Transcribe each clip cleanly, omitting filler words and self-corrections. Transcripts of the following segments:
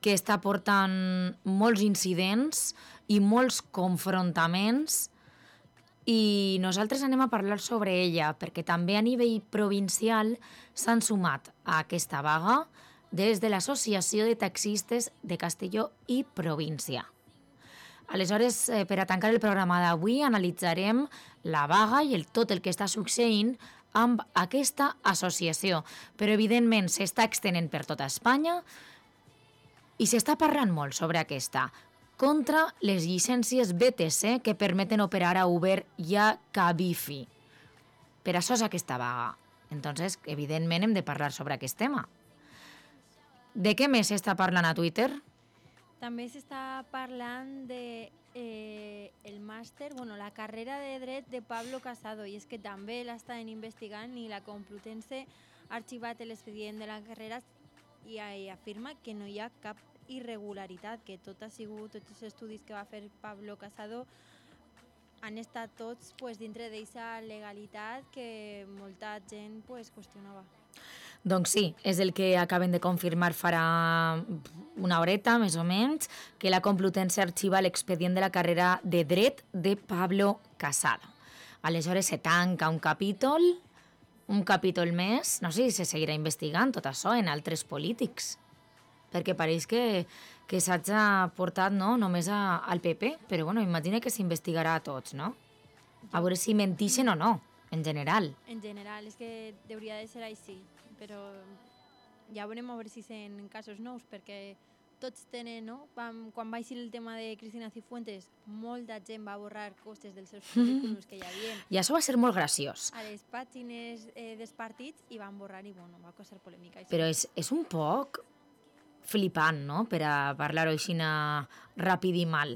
que està portant molts incidents i molts confrontaments, i nosaltres anem a parlar sobre ella perquè també a nivell provincial s'han sumat a aquesta vaga des de l'Associació de Taxistes de Castelló i Província. Aleshores, per a tancar el programa d'avui, analitzarem la vaga i tot el que està succeint amb aquesta associació. Però, evidentment, s'està extenent per tota Espanya i s'està parlant molt sobre aquesta, contra les llicències BTC que permeten operar a Uber i a Cabify. Per això és aquesta vaga. Entonces, evidentment, hem de parlar sobre aquest tema. De què més s'està parlant a Twitter? També s'està parlant de el màster, la carrera de dret de Pablo Casado, i és que també l'estan investigant i la Complutense ha arxivat l'expedient de la carrera i afirma que no hi ha cap irregularitat, que tot ha sigut, tots els estudis que va fer Pablo Casado han estat tots dintre d'aquesta legalitat que molta gent qüestionava. Doncs sí, és el que acaben de confirmar farà una horeta, més o menys, que la Complutense arxiva l'expedient de la carrera de dret de Pablo Casado. Aleshores se tanca un capítol més, no sé si se seguirà investigant tot això en altres polítics, perquè pareix que s'hagi portat només al PP, però imagina que s'investigarà a tots, no? A veure si mentixen o no, en general. En general, és que hauria de ser així, però ja veurem a veure si són casos nous, perquè tots tenen, no? Quan va eixir el tema de Cristina Cifuentes, molta gent va borrar coses dels seus currículums que hi havia. I això va ser molt graciós. A les pàgines dels partits i van borrar i, va causar polèmica. Però és un poc flipant, no?, per a parlar-ho així ràpid i mal.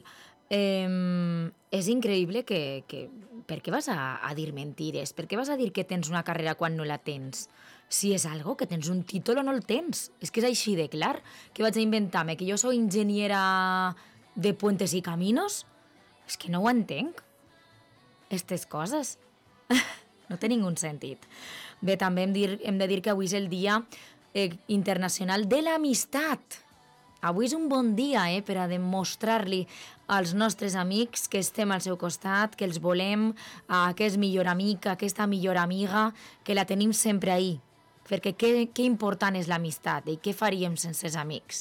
És increïble que per què vas a dir mentires? Per què vas a dir que tens una carrera quan no la tens? Si és algo que tens un títol o no el tens. És que és així de clar. Que vaig a inventar-me que jo soc enginyera de puentes i caminos? És que no ho entenc. Estes coses no té ningú sentit. Bé, també hem de dir que avui és el Dia Internacional de l'Amistat. Avui és un bon dia per a demostrar-li als nostres amics que estem al seu costat, que els volem, que és millor amic, aquesta millor amiga, que la tenim sempre ahí. Perquè què important és l'amistat i què faríem sense els amics?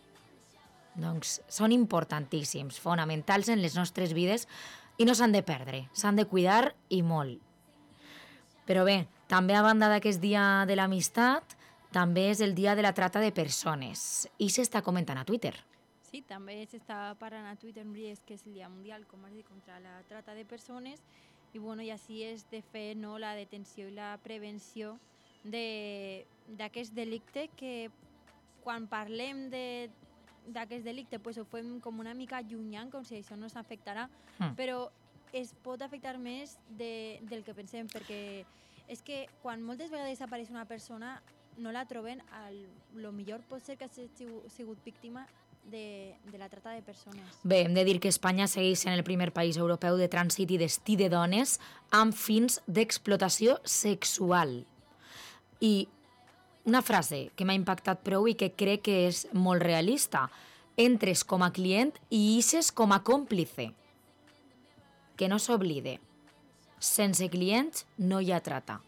Doncs són importantíssims, fonamentals en les nostres vides i no s'han de perdre, s'han de cuidar i molt. Però bé, també a banda d'aquest dia de l'amistat, també és el dia de la trata de persones i s'està comentant a Twitter. Sí, també s'està parlant a Twitter, és que és el Dia Mundial, com has dit, contra la trata de persones i així és de fer la detenció i la prevenció d'aquest delicte, que quan parlem d'aquest delicte ho fem com una mica llunyant, com si això no s'afectarà, però es pot afectar més del que pensem, perquè és que quan moltes vegades apareix una persona no la troben, lo millor pot ser que hagi sigut víctima de la trata de persones. Bé, hem de dir que Espanya segueix sent el primer país europeu de trànsit i destí de dones amb fins d'explotació sexual. I una frase que m'ha impactat prou i que crec que és molt realista: entres com a client i ixes com a còmplice. Que no s'oblide, sense clients no hi ha trata.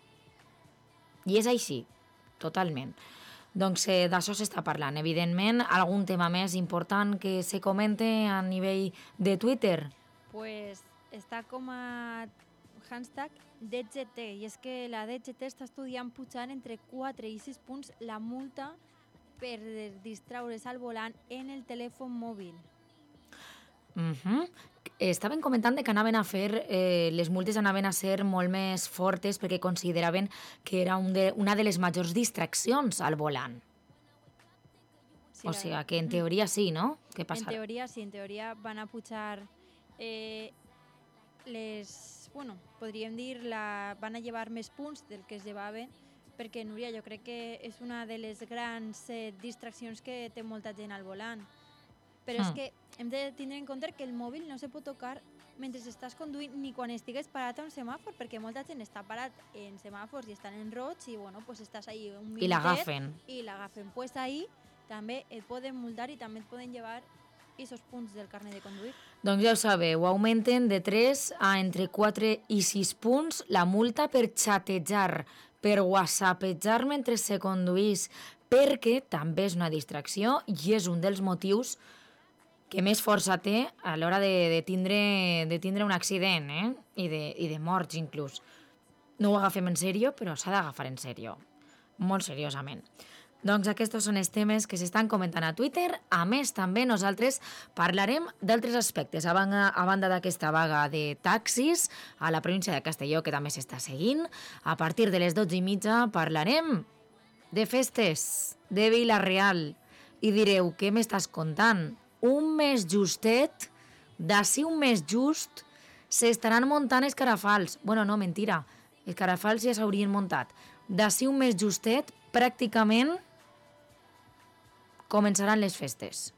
I és així, totalment. Doncs d'això s'està parlant. Evidentment, algun tema més important que se comente a nivell de Twitter? Pues està com a hashtag DGT, i és que la DGT està estudiant pujar entre 4 i 6 punts la multa per distraure's al volant en el telèfon mòbil. Estaven comentant que anaven a fer, les multes anaven a ser molt més fortes perquè consideraven que era una de les majors distraccions al volant. Sí, o sigui, que en teoria sí, no? Què passarà? En teoria sí, en teoria van a pujar podríem dir, van a llevar més punts del que es llevaven, perquè, Núria, jo crec que és una de les grans distraccions que té molta gent al volant. Però és que hem de tindre en compte que el mòbil no se pot tocar mentre estàs conduint ni quan estigues parat a un semàfor, perquè molta gent està parat en semàfors i estan en roig i estàs ahí un minutet i l'agafen. I l'agafen. Pues ahí també et poden multar i també et poden llevar aquests punts del carnet de conduir. Doncs ja ho sabeu, augmenten de 3 a entre 4 i 6 punts la multa per xatejar, per whatsappejar mentre se conduís, perquè també és una distracció i és un dels motius que més força té a l'hora de tindre un accident, I de morts inclús. No ho agafem en sèrio, però s'ha d'agafar en sèrio, molt seriosament. Doncs aquests són els temes que s'estan comentant a Twitter. A més, també nosaltres parlarem d'altres aspectes. A banda d'aquesta vaga de taxis a la província de Castelló, que també s'està seguint, a partir de les 12:30 parlarem de festes, de Vila-real. I direu, què m'estàs contant? Un mes justet, d'ací un mes just, s'estaran muntant escarafals. Bueno, no, mentira. Escarafals ja s'haurien muntat. D'ací un mes justet, pràcticament començaran les festes.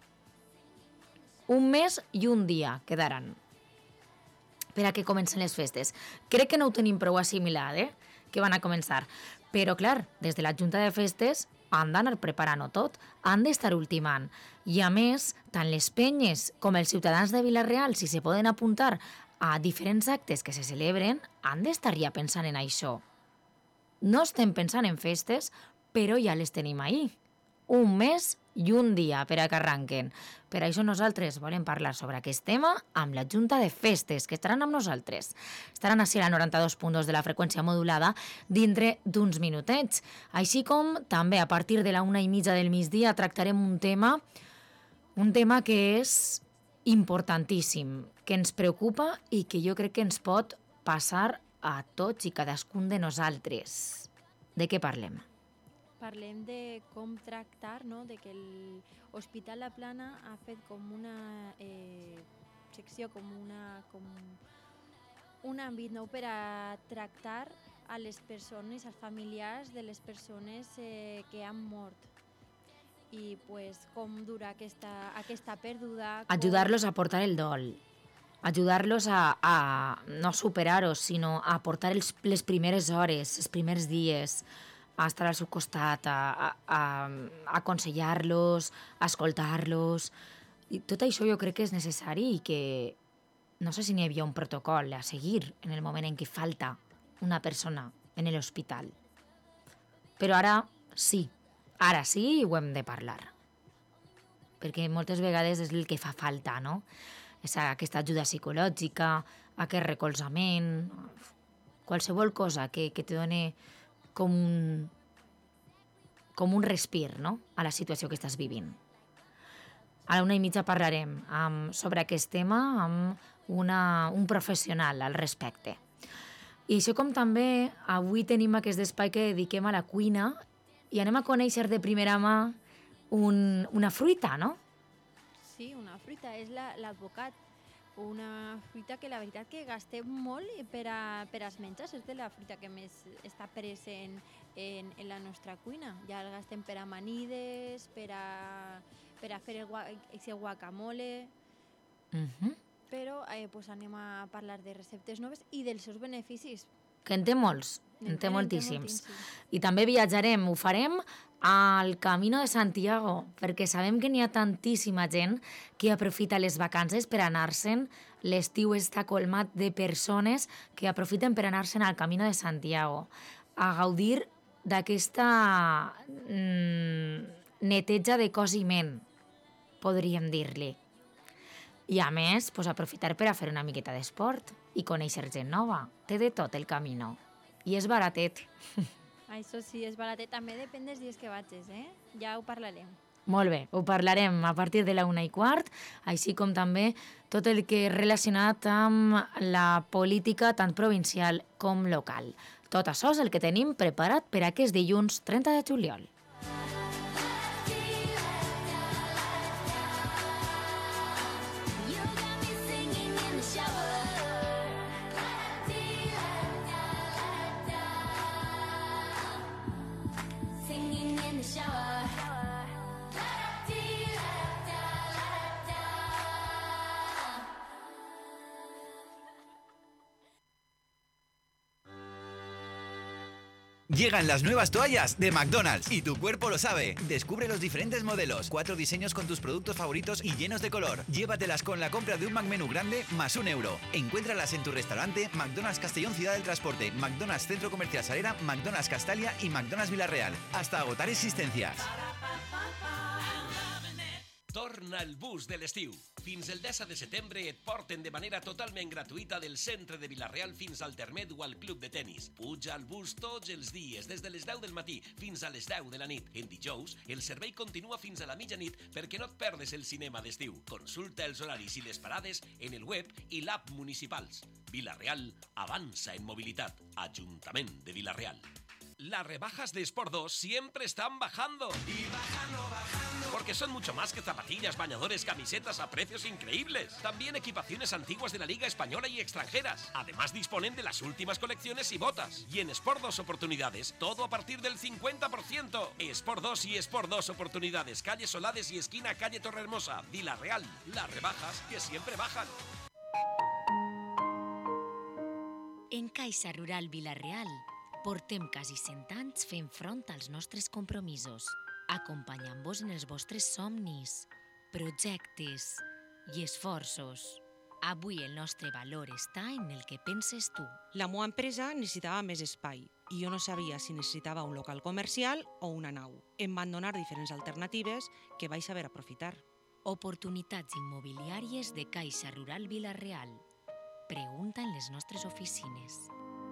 Un mes i un dia quedaran per a que comencen les festes. Crec que no ho tenim prou assimilat, que van a començar. Però, clar, des de la Junta de Festes han d'anar preparant-ho tot, han d'estar ultimant. I, a més, tant les penyes com els ciutadans de Vila-real, si se poden apuntar a diferents actes que se celebren, han d'estar ja pensant en això. No estem pensant en festes, però ja les tenim ahí. Un mes i un dia per a que arranquen. Per això nosaltres volem parlar sobre aquest tema amb la Junta de Festes, que estaran amb nosaltres. Estaran així a la 92.2 de la freqüència modulada dintre d'uns minutets. Així com també a partir de la 1:30 del migdia tractarem un tema que és importantíssim, que ens preocupa i que jo crec que ens pot passar a tots i cadascun de nosaltres. De què parlem? Parlem de com tractar, no? De que l'Hospital La Plana ha fet com una secció, com un àmbit, no? Per a tractar a les persones, als familiars de les persones que han mort. I pues, com durar aquesta pèrdua. Ajudar-los a portar el dol. Ajudar-los a no superar-ho, sinó a portar les primeres hores, els primers dies, a estar al seu costat, a aconsellar-los, a escoltar-los. I tot això jo crec que és necessari i que no sé si n'hi havia un protocol a seguir en el moment en què falta una persona en l'hospital. Però ara sí i ho hem de parlar. Perquè moltes vegades és el que fa falta, no? És aquesta ajuda psicològica, aquest recolzament, qualsevol cosa que te doni com un respir, no?, a la situació que estàs vivint. A la 1:30 parlarem sobre aquest tema amb un professional al respecte. I això com també avui tenim aquest espai que dediquem a la cuina i anem a conèixer de primera mà una fruita, no? Sí, una fruita, és l'advocat. Una fruita que la veritat que gastem molt per als menjars, és de la fruita que més està present en la nostra cuina. Ja el gastem per a amanides, per a fer el guacamole, però pues anem a parlar de receptes noves i dels seus beneficis. Que en té molts, en té moltíssims. I també viatjarem, ho farem al Camino de Santiago, perquè sabem que n'hi ha tantíssima gent que aprofita les vacances per anar-se'n. L'estiu està colmat de persones que aprofiten per anar-se'n al Camino de Santiago, a gaudir d'aquesta neteja de cos i ment, podríem dir-li. I a més, pues, aprofitar per a fer una miqueta d'esport i conèixer gent nova. Té de tot el Camino. I és baratet. Això sí, és baratet. També depèn dels dies que vagis, Ja ho parlarem. Molt bé, ho parlarem a partir de la 1:15, així com també tot el que és relacionat amb la política tant provincial com local. Tot això és el que tenim preparat per aquest dilluns 30 de juliol. Llegan las nuevas toallas de McDonald's y tu cuerpo lo sabe. Descubre los diferentes modelos, 4 diseños con tus productos favoritos y llenos de color. Llévatelas con la compra de un McMenú grande más €1. Encuéntralas en tu restaurante McDonald's Castellón Ciudad del Transporte, McDonald's Centro Comercial Salera, McDonald's Castalia y McDonald's Villarreal. Hasta agotar existencias. Torna el bus de l'estiu. Fins el 10 de setembre et porten de manera totalment gratuïta del centre de Vila-real fins al Termet o al club de tennis. Puja al bus tots els dies, des de les 10 del matí fins a les 10 de la nit. En dijous, el servei continua fins a la mitjanit perquè no et perdes el cinema d'estiu. Consulta els horaris i les parades en el web i l'app municipals. Vila-real avança en mobilitat. Ajuntament de Vila-real. Las rebajas de Sport 2 siempre están bajando. Y bajando. Porque son mucho más que zapatillas, bañadores, camisetas a precios increíbles. También equipaciones antiguas de la Liga Española y extranjeras. Además disponen de las últimas colecciones y botas. Y en Sport 2 Oportunidades, todo a partir del 50%. Sport 2 y Sport 2 Oportunidades, calle Solades y esquina calle Torrehermosa, Vila-real. Las rebajas que siempre bajan. En Caixa Rural Vila-real portem quasi 100 anys fent front als nostres compromisos, acompanyant-vos en els vostres somnis, projectes i esforços. Avui el nostre valor està en el que penses tu. La meva empresa necessitava més espai i jo no sabia si necessitava un local comercial o una nau. Em van donar diferents alternatives que vaig saber aprofitar. Oportunitats immobiliàries de Caixa Rural Vila-real. Pregunta en les nostres oficines.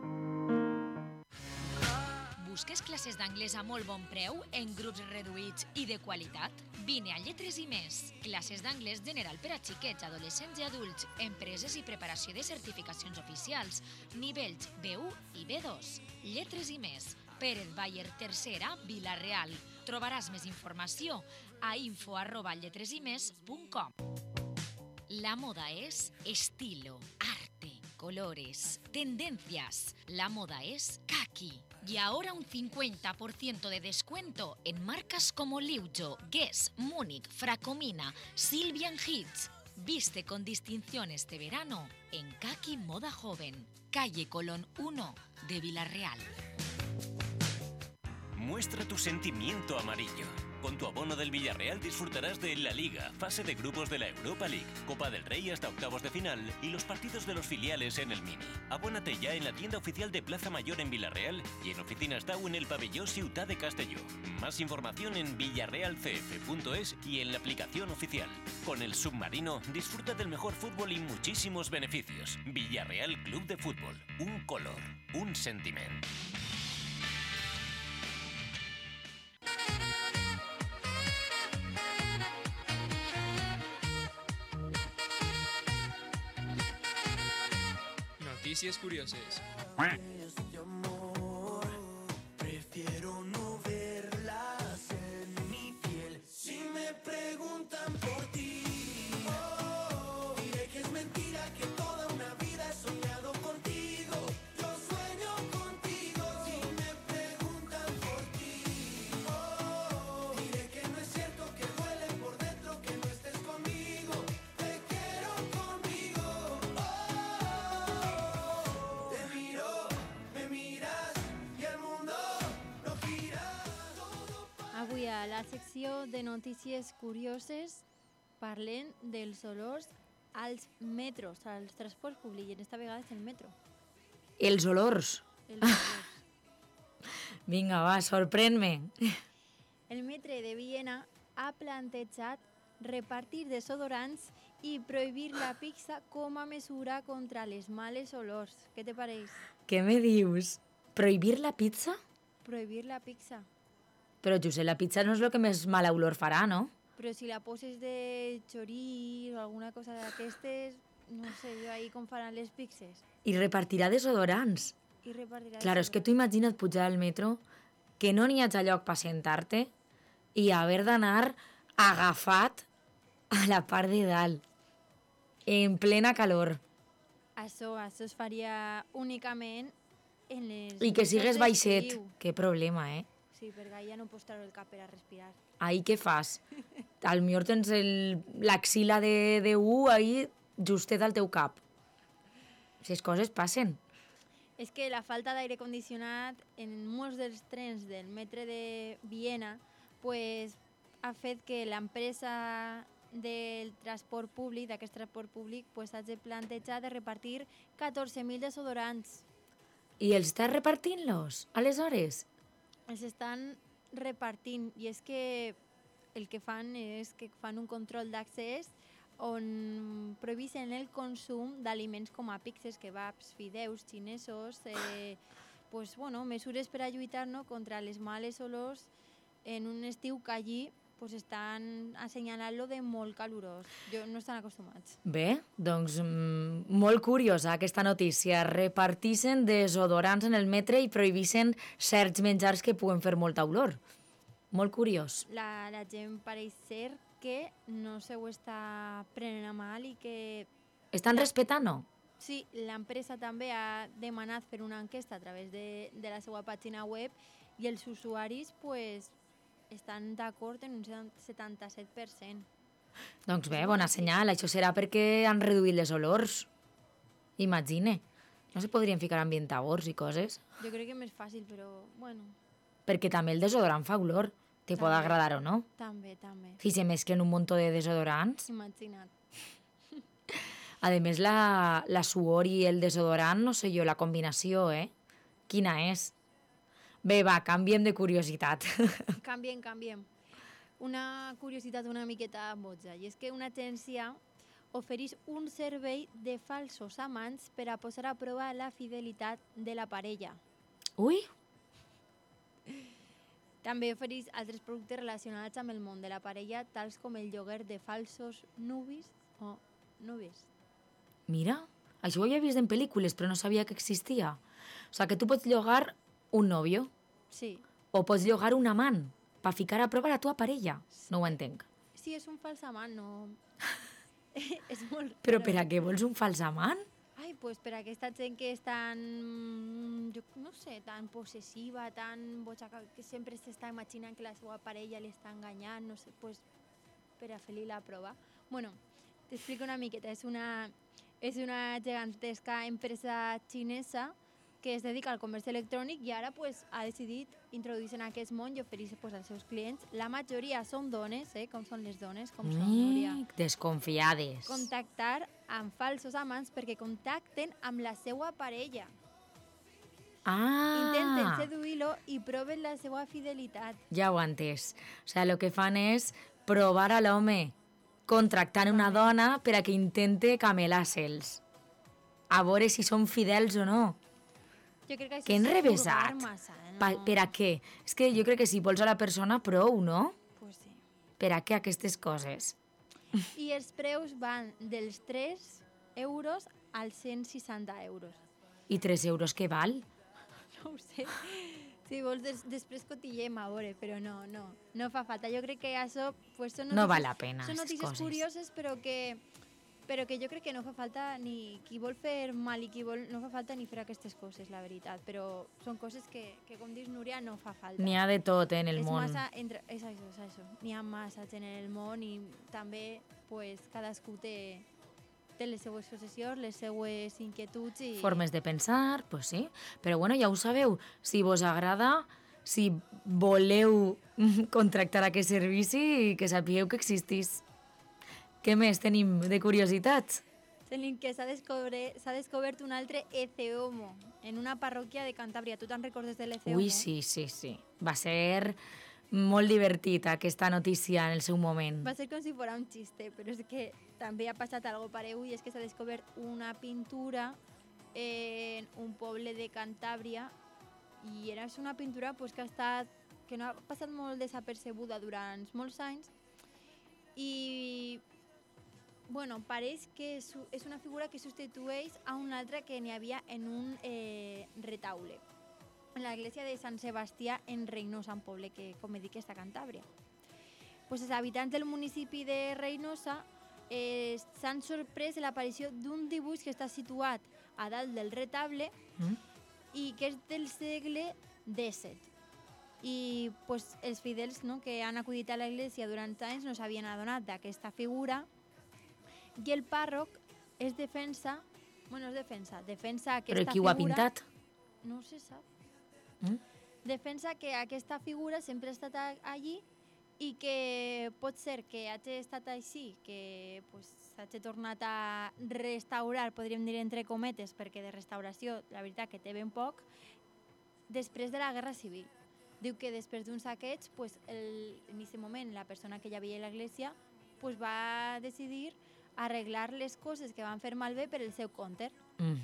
Busques classes d'anglès a molt bon preu, en grups reduïts i de qualitat? Vine a Lletres i Més. Classes d'anglès general per a xiquets, adolescents i adults, empreses i preparació de certificacions oficials, nivells B1 i B2. Lletres i Més. Pérez Bayer Tercera, Vila-real. Trobaràs més informació a info@lletresimes.com. La moda es estilo, arte, colores, tendencias. La moda es Kaki. Y ahora un 50% de descuento en marcas como Liujo, Guess, Múnich, Fracomina, Sylvian Hits. Viste con distinción este verano en Kaki Moda Joven, calle Colón 1 de Vila-real. Muestra tu sentimiento amarillo. Con tu abono del Villarreal disfrutarás de la Liga, fase de grupos de la Europa League, Copa del Rey hasta octavos de final y los partidos de los filiales en el Mini. Abónate ya en la tienda oficial de Plaza Mayor en Villarreal y en Oficinas Tau en el pabellón Ciutat de Castelló. Más información en villarrealcf.es y en la aplicación oficial. Con el submarino disfruta del mejor fútbol y muchísimos beneficios. Villarreal Club de Fútbol. Un color, un sentiment. Noticias curiosas. Prefiero no verlas en mi piel. Si me preguntan por ti, diré que es mentira, que toda una vida he soñado contigo. Yo sueño contigo. Si me preguntan por ti, diré que no es cierto, que duele por dentro que no estés conmigo. Te quiero conmigo. Te miro, me miras y el mundo no gira. Avui a la secció de notícies curioses parlem dels olors als metros, als transports públics, i esta vegada és el metro. Els olors. Els olors. Vinga, va, sorprèn-me. El metre de Viena ha plantejat repartir desodorants i prohibir la pizza com a mesura contra les males olors. Què te pareix? Què me dius? Prohibir la pizza? Prohibir la pizza. Però, Josep, la pizza no és el que més mala olor farà, no? Però si la poses de xoriç o alguna cosa d'aquestes, no sé jo ahir com faran les pizzas. I repartirà desodorants. I repartirà Claro, és que tu imagina't pujar al metro, que no n'hi hagi lloc per sentar-te i haver d'anar agafat a la part de dalt, en plena calor. Això es faria únicament en les... I que sigues festes baixet. d'estiu. Que problema, eh? Sí, perquè ja no pots treure el cap per a respirar. Ahí què fas? Al millor tens l'axila de U ahí justet al teu cap. Les coses passen. És que la falta d'aire condicionat en molts dels trens del metre de Viena pues, ha fet que l'empresa del transport públic, d'aquest transport públic, pues, hagi plantejat de repartir 14.000 desodorants. I els estàs repartint-los, aleshores? Els estan repartint i és que el que fan és que fan un control d'accés on prohibeixen el consum d'aliments com a pizzas, kebabs, fideus, xinesos, pues, bueno, mesures per a lluitar, no, contra les males olors en un estiu que allí pues, estan assenyalant-lo de molt calorós. No estan acostumats. Bé, doncs molt curiosa aquesta notícia. Repartixen desodorants en el metre i prohibixen certs menjars que puguen fer molta olor. Molt curiós. La gent pareix ser que no se ho està prenent a mal i que... Estan respectant, no? Sí, l'empresa també ha demanat fer una enquesta a través de la seva pàgina web i els usuaris pues, estan d'acord en un 77%. Doncs bé, bona senyal. Això serà perquè han reduït les olors. Imagine. No se podrien ficar ambientadors i coses? Jo crec que és més fàcil, però bueno. Perquè també el desodorant fa olor. Te pot agradar o no. També, també. Si se mesclen un munt de desodorants. Imagina't. A més, la suor i el desodorant, no sé jo, la combinació, Quina és? Bé, va, canviem de curiositat. Canviem. Una curiositat una miqueta boja, i és que una agència ofereix un servei de falsos amants per a posar a prova la fidelitat de la parella. Ui! També ofereix altres productes relacionats amb el món de la parella, tals com el lloguer de falsos nuvis o núvies. Mira, això ho havia vist en pel·lícules, però no sabia que existia. O sigui, que tu pots llogar un nòvio. Sí. O pots llogar un amant per ficar a prova la tua parella. No ho entenc. Sí, és un fals amant, no... és molt... Però per a què vols un fals amant? Ai, pues per aquesta gent que és tan, jo no sé, tan possessiva, tan boja, que sempre s'està imaginant que la seva parella li està enganyant, no sé, pues per a fer-li la prova. Bueno, t'explico una miqueta, és una gegantesca empresa xinesa que es dedica al comerç electrònic i ara pues, ha decidit introduir-se en aquest món i oferir pues, als seus clients. La majoria són dones, com són les dones, com són Núria. Desconfiades. Contactar amb falsos amants perquè contacten amb la seva parella. Ah! Intenten seduir-lo i proven la seva fidelitat. Ja ho he entès. O sigui, el que fan és provar a l'home contractant una dona per a que intente camelar-se'ls. A veure si són fidels o no. Jo crec que això que enrevesat. Massa, no? Per a què? És que jo crec que si vols a la persona, prou, no? Pues sí. Per a què aquestes coses? I els preus van dels 3 euros als 160 euros. I 3 euros què val? No ho sé. Si vols, després cotillem a veure, però no fa falta. Jo crec que això... Pues, no val la pena, són notícies coses. curioses, però que jo crec que no fa falta ni qui vol fer mal i qui vol... No fa falta ni fer aquestes coses, la veritat. Però són coses que com dius, Núria, no fa falta. N'hi ha de tot en el món. És això. N'hi ha massa gent en el món i també pues, cadascú té les seues possessions, les seues inquietuds i... Formes de pensar, pues sí. Però bueno, ja ho sabeu. Si vos agrada, si voleu contractar aquest servici, que sapigueu que existís. Què més tenim de curiositats? Tenim que s'ha descobert un altre Eceomo en una parròquia de Cantàbria. Tu te'n recordes de l'Eceomo? Ui, sí. Va ser molt divertit aquesta notícia en el seu moment. Va ser com si fos un xiste, però és que també ha passat algo pareu i és que s'ha descobert una pintura en un poble de Cantàbria i era una pintura pues, que no ha passat molt desapercebuda durant molts anys i bueno, pareix que és una figura que substitueix a una altra que n'hi havia en un retaule, en l'església de Sant Sebastià en Reinosa, un poble que, com he dit, està a Cantàbria. Pues els habitants del municipi de Reinosa s'han sorprès de l'aparició d'un dibuix que està situat a dalt del retable i que és del segle XVII. I pues, els fidels que han acudit a l'església durant anys no s'havien adonat d'aquesta figura i el pàrroc defensa aquesta figura... Però qui ho ha pintat? no se sap. Mm? Defensa que aquesta figura sempre ha estat allí i que pot ser que hagi estat així, que s'hagi tornat a restaurar, podríem dir entre cometes, perquè de restauració la veritat que té ben poc, després de la Guerra Civil. Diu que després d'un saqueig, en aquest moment la persona que hi havia a l'església va decidir arreglar les coses que van fer malbé per el seu compte.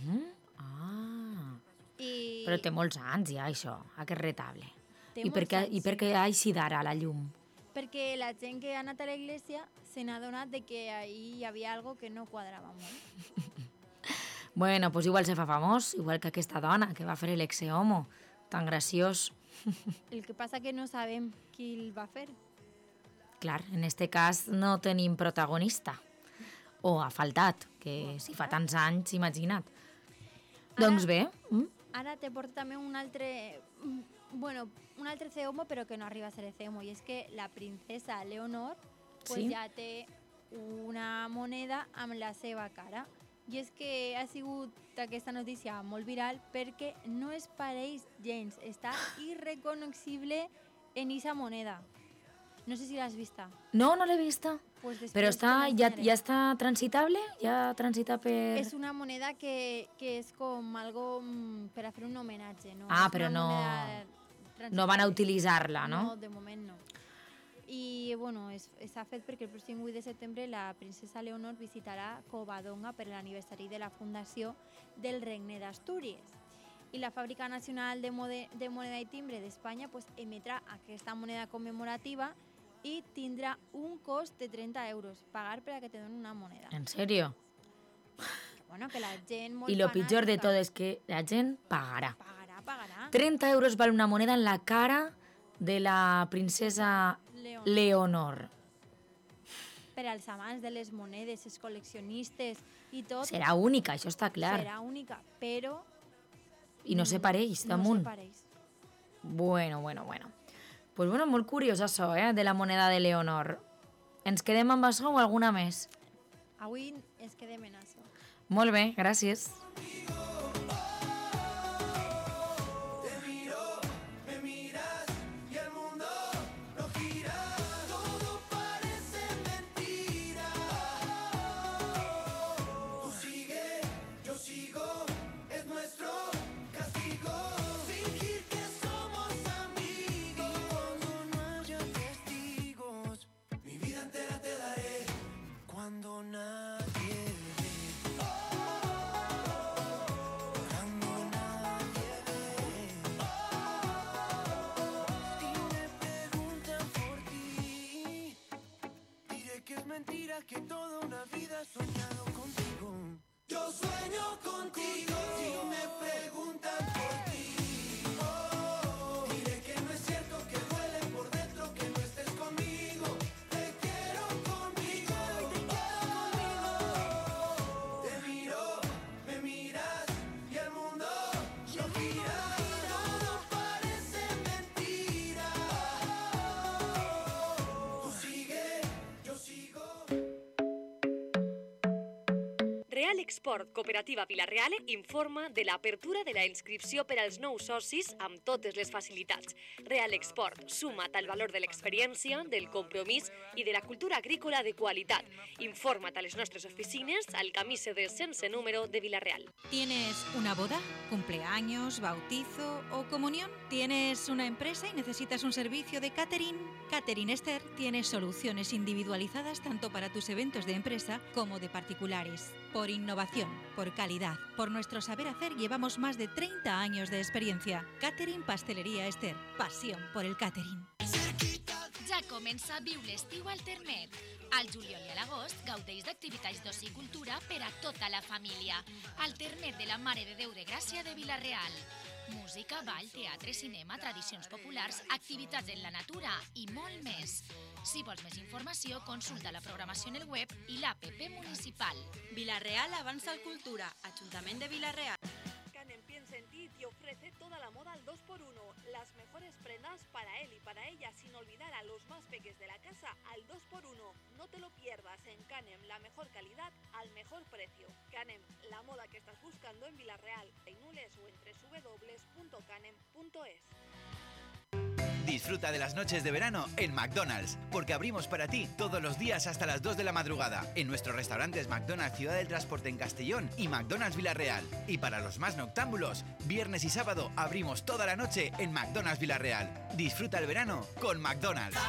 Però té molts anys ja, això, aquest retable. Té I per molts què, anys, i per què així d'ara la llum? Perquè la gent que ha anat a l'església se n'ha donat de que ahí hi havia algo que no quadrava molt. Bueno, pues igual se fa famós, igual que aquesta dona que va fer l'Exe Homo, tan graciós. El que passa que no sabem qui el va fer. Clar, en este cas no tenim protagonista. O ha faltat, que si fa tants anys, imagina't. Doncs bé. Ara te porto també un altre Ceomo, però que no arriba a ser Ceomo, i és que la princesa Leonor Sí? ja té una moneda amb la seva cara. I és que ha sigut aquesta notícia molt viral perquè no es pareix gens, està irreconocible en esa moneda. No sé si l'has vista. No, no l'he vista. Pues després Però ja te l'ensenyaré. està transitable? Ja transita per... És una moneda que és com algo per a fer un homenatge, no? Ah, És però una no- moneda No van a transitable. utilitzar-la, no? No, de moment no. I bueno, s'ha fet perquè el pròxim 8 de setembre la princesa Leonor visitarà Covadonga per l'aniversari de la fundació del Regne d'Astúries. I la Fàbrica Nacional de Moneda i Timbre d'Espanya emetrà aquesta moneda commemorativa i tindrà un cost de 30 euros, pagar per a que te donin una moneda. En sèrio? Bueno, que la gent molt I lo pitjor de fanàtica tot és que la gent pagarà. pagarà. 30 euros val una moneda en la cara de la princesa Leonor. Per als amants de les monedes, els col·leccionistes i tot, Serà única, això està clar. serà única, però I no se pareix no damunt. se pareix. Bueno. Pues bueno, molt curiós això, de la moneda de Leonor. Ens quedem amb això o alguna més? Avui es quedem en això. Molt bé, gràcies. Te miro, me miras y el mundo no gira. Todo parece mentira. Tú sigue, yo sigo, es nuestro castigo. Fingir que somos amigos. Y cuando no haya testigos, mi vida entera te daré. Cuando nadie ve. Cuando nadie ve. Y me preguntan por ti. Diré que es mentira, que toda una vida he soñado contigo. Yo sueño contigo. Si me preguntan por ti. Diré que no es cierto, que duele por dentro, que no estés conmigo. Te quiero conmigo. Te miro, me miras y el mundo no gira. Todo parece mentira. Tú sigue, yo sigo. Real Export Cooperativa Vila-real informa de l'apertura de la inscripció per als nous socis amb totes les facilitats. Real Export, suma't al valor de l'experiència, del compromís i de la cultura agrícola de qualitat. Informa't a les nostres oficines al camí CD sense número de Vila-real. ¿Tienes una boda, cumpleaños, bautizo o comunión? ¿Tienes una empresa y necesitas un servicio de catering? Catering Esther tiene soluciones individualizadas tanto para tus eventos de empresa como de particulares. Por innovación, por calidad, por nuestro saber hacer llevamos más de 30 años de experiencia. Catering Pastelería Esther, pasión por el catering. Ja comença Viu l'estiu al Termet. Al juliol i a l'agost gaudeix d'activitats d'oci i cultura per a tota la família. Al Termet de la Mare de Déu de Gràcia de Vila-real. Música, ball, teatre, cinema, tradicions populars, activitats en la natura i molt més. Si vols més informació, consulta la programació en el web i l'APP municipal. Vila-real avanza al cultura, Ayuntamiento de Vila-real. Canem piensa en ti y ofrece toda la moda al 2x1. las mejores prendas para él y para ella, sin olvidar a los más peques de la casa al 2x1. No te lo pierdas en Canem, la mejor calidad al mejor precio. Canem, la moda que estás buscando en Vila-real, en Nules o en www.canem.es. Disfruta de las noches de verano en McDonald's, porque abrimos para ti todos los días hasta las 2 de la madrugada en nuestros restaurantes McDonald's Ciudad del Transporte en Castellón y McDonald's Vila-real. Y para los más noctámbulos, viernes y sábado abrimos toda la noche en McDonald's Vila-real. Disfruta el verano con McDonald's.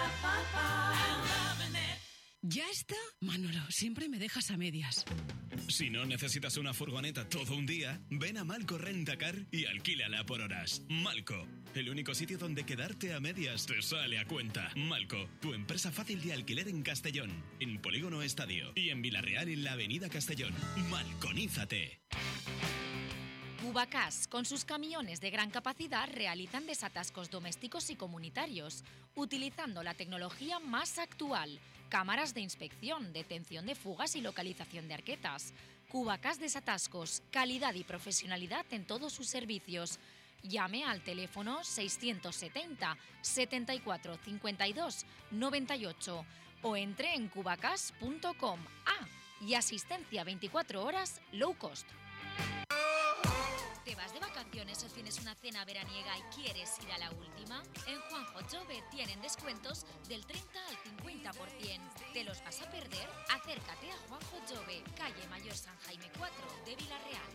¿Ya está? Manolo, siempre me dejas a medias. Si no necesitas una furgoneta todo un día, ven a Malco Rentacar y alquílala por horas. Malco, el único sitio donde quedarte a medias te sale a cuenta. Malco, tu empresa fácil de alquiler en Castellón, en Polígono Estadio y en Vila-real en la Avenida Castellón. Malconízate. Cubacas, con sus camiones de gran capacidad, realizan desatascos domésticos y comunitarios, utilizando la tecnología más actual. Cámaras de inspección, detención de fugas y localización de arquetas. Cubacas Desatascos, calidad y profesionalidad en todos sus servicios. Llame al teléfono 670 74 52 98 o entre en cubacas.com. Y asistencia 24 horas low cost. ¿Te vas de vacaciones o tienes una cena veraniega y quieres ir a la última? En Juanjo Jove tienen descuentos del 30 al 50%. ¿Te los vas a perder? Acércate a Juanjo Jove, calle Mayor San Jaime 4 de Vila-real.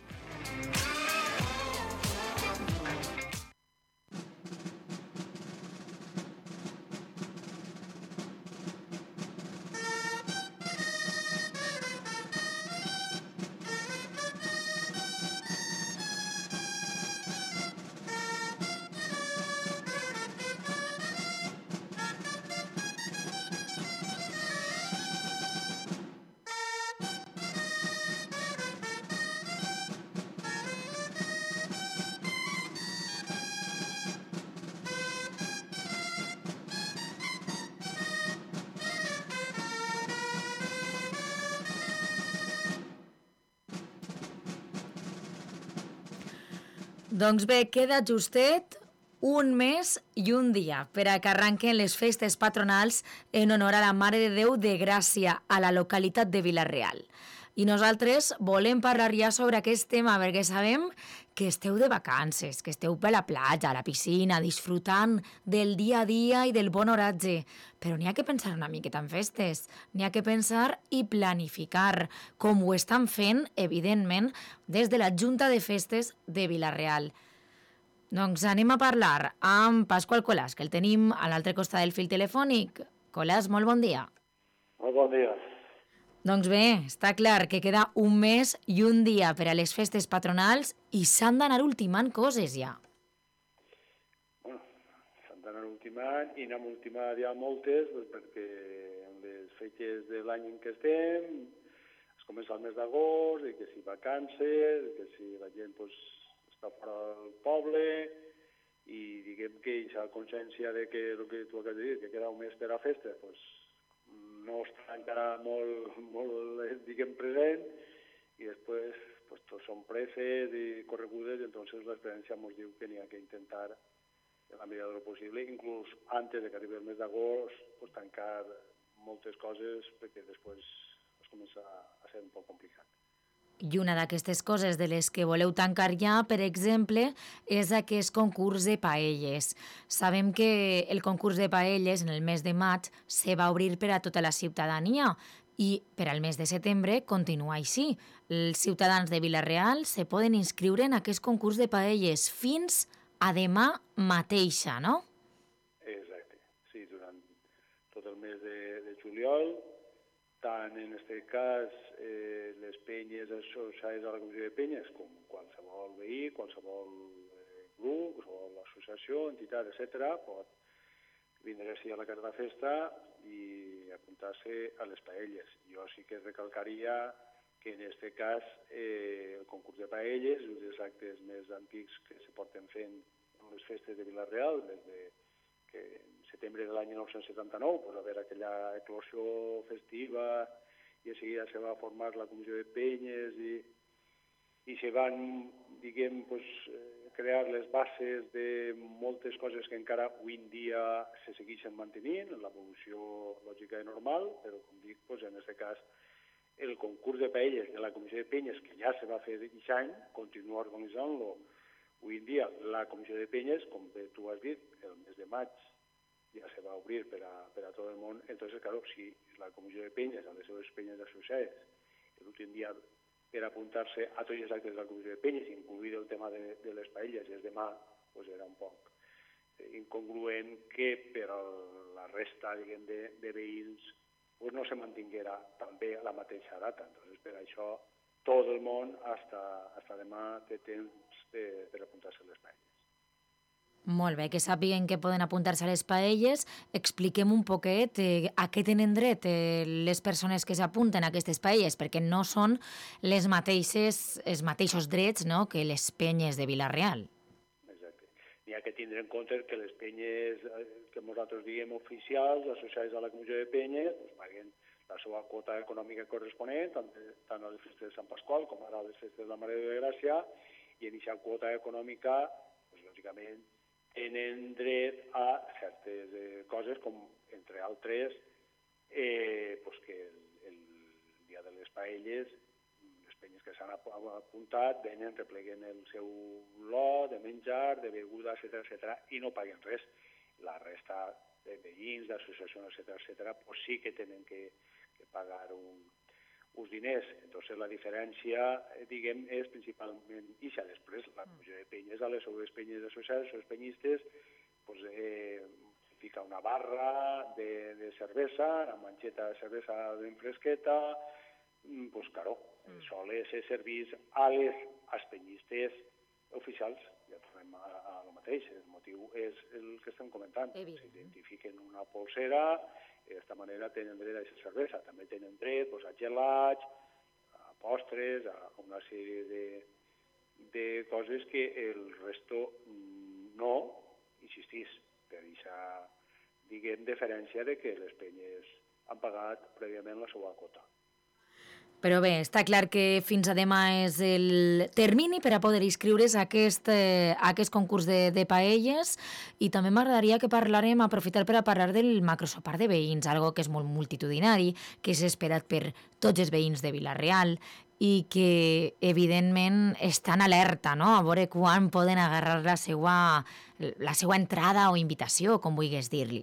Doncs bé, queda justet un mes i un dia per a que arranquen les festes patronals en honor a la Mare de Déu de Gràcia a la localitat de Vila-real. I nosaltres volem parlar ja sobre aquest tema perquè sabem que esteu de vacances, que esteu per la platja, a la piscina, disfrutant del dia a dia i del bon oratge. Però n'hi ha que pensar una miqueta en festes, n'hi ha que pensar i planificar, com ho estan fent, evidentment, des de la Junta de Festes de Vila-real. Doncs anem a parlar amb Pasqual Colàs, que el tenim a l'altre costat del fil telefònic. Colàs, molt bon dia. Molt bon dia. Doncs bé, està clar que queda un mes i un dia per a les festes patronals i s'han d'anar ultimant coses ja. Bueno, s'han d'anar ultimant i n'hem ultimat ja moltes perquè en les fetges de l'any en què estem es comença el mes d'agost i que si vacances, que si la gent pues, està fora del poble i diguem que hi ha consciència de que el que tu acabes de dir, que queda un mes per a festes, pues, no està encara molt diguem, present i després pues, tots són preses i corregudes i entonces l'experiència ens diu que n'hi ha que intentar en la medida de lo possible, inclús antes de que arribi el mes d'agost, pues, tancar moltes coses perquè després es comença a ser un poc complicat. I una d'aquestes coses de les que voleu tancar ja, per exemple, és aquest concurs de paelles. Sabem que el concurs de paelles en el mes de maig se va obrir per a tota la ciutadania i per al mes de setembre continua així. Els ciutadans de Vila-real se poden inscriure en aquest concurs de paelles fins a demà mateixa, no? Exacte. Sí, durant tot el mes de juliol, tant en aquest cas les penyes associades a la comissió de penyes com qualsevol veí, qualsevol grup, qualsevol associació, entitat, etc., pot vindre així a la casa de festa i apuntar-se a les paelles. Jo sí que recalcaria que en aquest cas el concurs de paelles és un dels actes més antics que se porten fent en les festes de Vila-real, des de que en setembre de l'any 1979 pues, va haver aquella eclosió festiva i de seguida se va formar la comissió de penyes i i se van, diguem, crear les bases de moltes coses que encara avui en dia se segueixen mantenint, en l'evolució lògica i normal, però, com dic, en aquest cas, el concurs de paelles de la Comissió de Penyes, que ja se va fer aquest any, continua organitzant-lo avui en dia. La Comissió de Penyes, com bé tu has dit, el mes de maig ja se va obrir per a tot el món. Entonces, claro, si la Comissió de Penyes, a les seves penyes associades, l'últim dia per apuntar-se a tots els actes de la Comissió de Penyes, incluït el tema de les paelles, és demà, doncs era un poc incongruent que per a la resta, diguem, de veïns no se mantinguera també a la mateixa data. Entonces, per això, tot el món, hasta demà, té temps per apuntar-se a les paelles. Molt bé, que sàpiguen que poden apuntar-se a les paelles. Expliquem un poquet a què tenen dret les persones que s'apunten a aquestes paelles, perquè no són els mateixos drets, no?, que les penyes de Vila-real. Exacte. N'hi ha que tindre en compte que les penyes que nosaltres diem oficials, associades a la Comissió de Penyes, paguen la seva quota econòmica corresponent, tant a les festes de Sant Pasqual com ara a les festes de la Mare de Gràcia, i en aquesta quota econòmica, lògicament, tenen dret a certes coses, com, entre altres, que el dia de les paelles, les penyes que s'han apuntat, venen, repleguen el seu lot de menjar, de beguda, etc., i no paguen res. La resta de veïns, d'associacions, etc., sí que tenen que pagar uns diners. Entonces, la diferència, diguem, és principalment ixa. Després, la Comissió de Penyes, a les seves penyes associades, els penyistes, fica una barra de cervesa, una manxeta de cervesa ben fresqueta, claro, sol ser servits als penyistes oficials. Ja tornem a lo mateix. El motiu és el que estem comentant. S'identifiquen una polsera, d'aquesta manera tenen dret a aquesta cervesa. També tenen dret a gelats, a postres, a una sèrie de coses que el resto no, insistís, per aquesta, diguem, diferència de que les penyes han pagat prèviament la seva quota. Però bé, està clar que fins a demà és el termini per a poder inscriure's a aquest concurs de paelles, i també m'agradaria que aprofitar per a parlar del macrosopar de veïns, algo que és molt multitudinari, que és esperat per tots els veïns de Vila-real i que, evidentment, estan alerta, no?, a veure quan poden agarrar la seva entrada o invitació, com vulguis dir-li.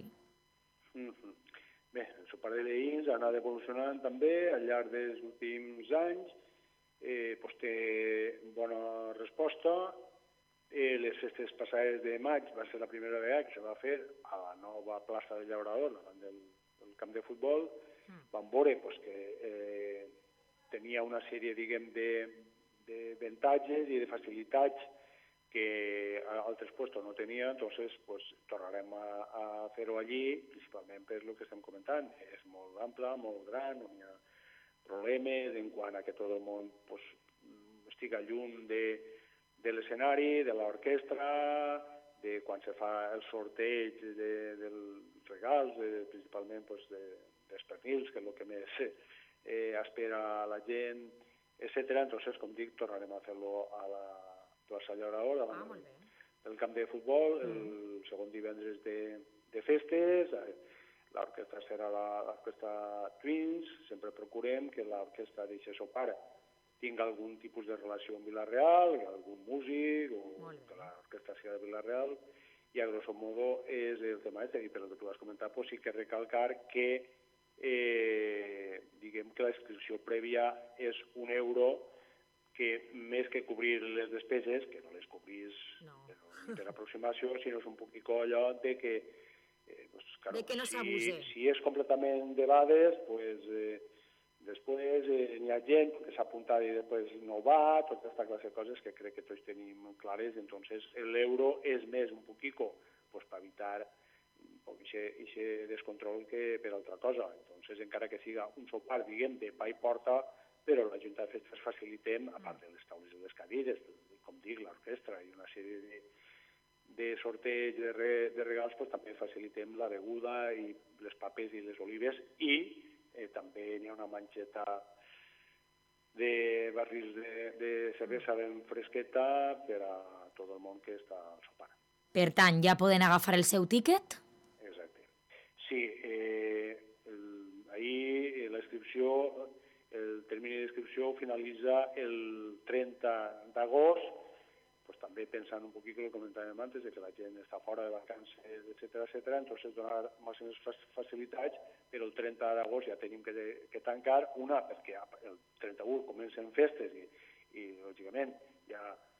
El sopar de veïns ha anat evolucionant també al llarg dels últims anys, té bona resposta. Les festes passades de maig va ser la primera vegada que se va fer a la nova plaça del Llaurador, davant del camp de futbol. Vam veure que tenia una sèrie, diguem, d'avantatges i de facilitats que altres puestos no tenia. Entonces, tornarem a fer-ho allí, principalment per el que estem comentant. És molt ample, molt gran, no hi ha problemes en quant a que tot el món estiga lluny de l'escenari, de l'orquestra, de quan se fa el sorteig dels regals, principalment dels pernils, que és el que més espera la gent, etc. Entonces, com dic, tornarem a fer-lo a la plaça Llaurador, davant del camp de futbol, el segon divendres de festes. L'orquestra serà l'orquestra Twins. Sempre procurem que l'orquestra d'aquest sopar tingui algun tipus de relació amb Vila-real, algun músic, o que l'orquestra sigui de Vila-real, i a grosso modo és el tema este. I per el que tu has comentat, sí que recalcar que diguem que la inscripció prèvia és €1, que més que cobrir les despeses, que no les cobrís per aproximació, sinó és un poquicó allò de que, no s'abuse. Si és completament de bades, després n'hi ha gent que s'ha apuntat i després no va, tota aquesta classe de coses que crec que tots tenim clares. Entonces, l'euro és més un poquicó per evitar aquest descontrol que per altra cosa. Entonces, encara que siga un sopar, diguem, de pa i porta, però la Junta de Festes facilitem, a part de les taules i les cadires, com dic, l'orquestra i una sèrie de sorteig de regals, també facilitem la beguda i les papes i les olives, i també n'hi ha una manxeta de barrils de cervesa ben fresqueta per a tot el món que està sopant. Per tant, ja poden agafar el seu tíquet? Exacte. Sí, ahir l'inscripció, el termini d'inscripció finalitza el 30 d'agost, pues també pensant un poquito, lo comentàvem antes, de que la gent està fora de vacances, etcètera, entonces donar màximes facilitats, però el 30 d'agost ja tenim que tancar, una, perquè el 31 comencen festes i lògicament, ja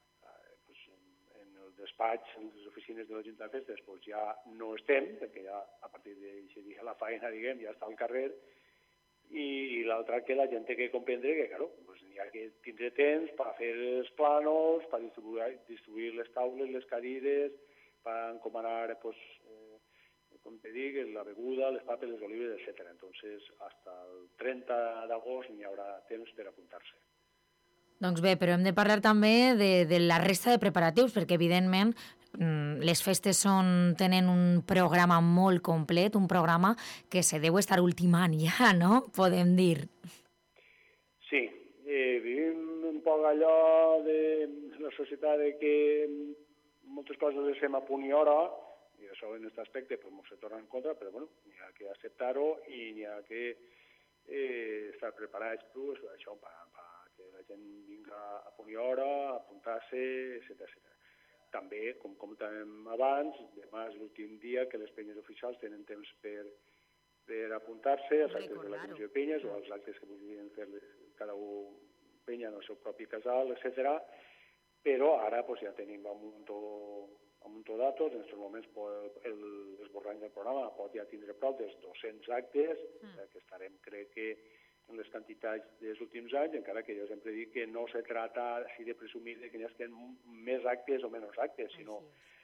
en el despatx, en les oficines de la Junta de Festes, pues ja no estem, perquè ja a partir d'aquest dia la feina, diguem, ja està al carrer, i l'altra que la gent té que comprendre que, claro, pues n'hi ha que tindre temps per fer els planos, per distribuir les taules, les cadires, per encomanar, pues, com te dic, la beguda, les papes, les olives, etc. Entonces, hasta el 30 d'agost n'hi haurà temps per apuntar-se. Doncs bé, però hem de parlar també de la resta de preparatius, perquè evidentment les festes tenen un programa molt complet, un programa que se deu estar ultimant ja, no? Podem dir. Sí, vivim un poc allò de la societat de que moltes coses les fem a punt i hora, i això en aquest aspecte pues, se torna en contra, però bueno, n'hi ha que acceptar-ho i n'hi ha que estar preparats pues, això, perquè la gent vinga a punt i hora, apuntar-se, etc. També, com comentàvem abans, demà és l'últim dia que les penyes oficials tenen temps per apuntar-se als actes de la Comissió de Penyes o als actes que vulguin fer cada un penya en el seu propi casal, etc. Però ara ja tenim un munt de datos. En aquests moments l'esborrany del programa pot ja tindre prop dels 200 actes, que estarem, crec que, en les quantitats dels últims anys, encara que jo sempre dic que no se trata així de presumir que n'hi hagi més actes o menys actes, sinó